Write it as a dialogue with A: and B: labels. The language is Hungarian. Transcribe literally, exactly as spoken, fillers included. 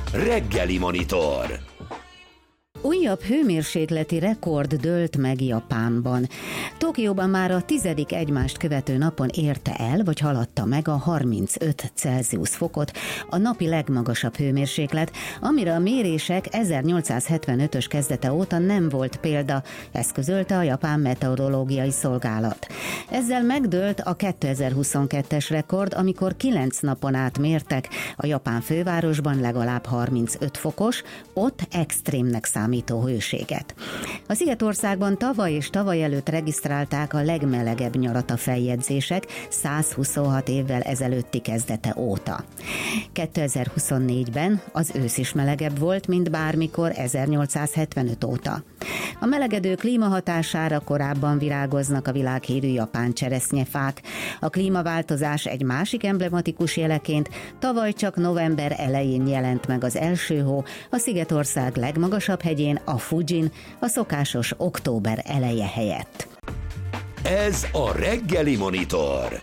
A: Reggeli Monitor.
B: Újabb hőmérsékleti rekord dőlt meg Japánban. Tokióban már a tizedik egymást követő napon érte el, vagy haladta meg a harmincöt Celsius fokot, a napi legmagasabb hőmérséklet, amire a mérések ezernyolcszázhetvenötös kezdete óta nem volt példa, ezt közölte a Japán Meteorológiai Szolgálat. Ezzel megdőlt a kétezer-huszonkettes rekord, amikor kilenc napon át mértek a japán fővárosban legalább harmincöt fokos, ott extrémnek számító hőséget. A Szigetországban tavaly és tavaly előtt regisztrálták a legmelegebb nyarat a feljegyzések százhuszonhat évvel ezelőtti kezdete óta. kétezer-huszonnégyben az ősz is melegebb volt, mint bármikor ezernyolcszázhetvenöt óta. A melegedő klíma hatására korábban virágoznak a világhírű japán cseresznyefák. A klímaváltozás egy másik emblematikus jeleként tavaly csak november elején jelent meg az első hó a Szigetország legmagasabb hegyén, a Fujin, a szokásos október eleje helyett.
A: Ez a Reggeli Monitor.